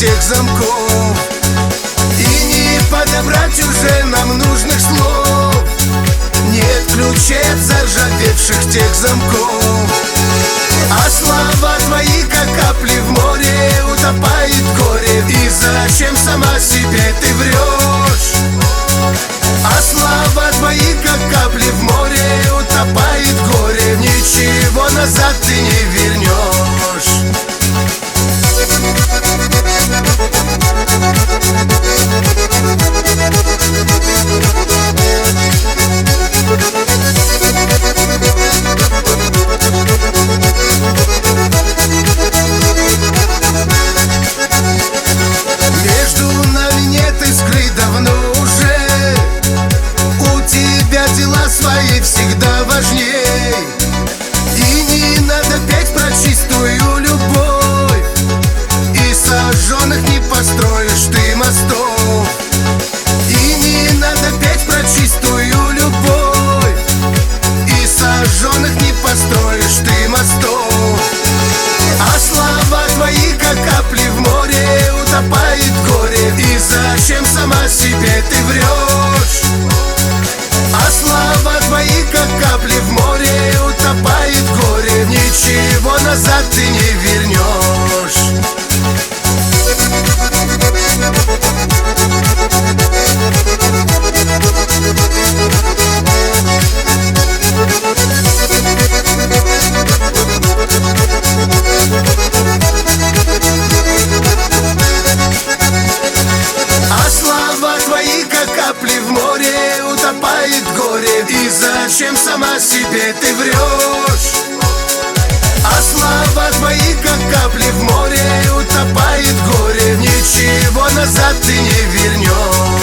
тех замков. И не подобрать уже нам нужных слов. Нет ключей от заржавевших тех замков. А слова твои, как капли в море, утопает горе. И зачем сама себе ты врешь? А слова твои, как капли в море, утопает горе. Ничего назад ты не вернешь. Между нами нет искры давно уже. У тебя дела свои всегда важней. И не надо петь про чистую любовь. И сожженных не построишь ты мостов. И не надо петь про чистую любовь. И сожженных не построишь ты мостов. А слова твои, как капли в море, утопает горе. И зачем сама себе ты врешь? А слова твои, как капли в море, утопает горе. Ничего назад ты не вернешь. А слова твои, как капли в море, утопает горе. И зачем сама себе ты врешь? А слова твои, как капли в море, утопает горе. Ничего назад ты не вернешь.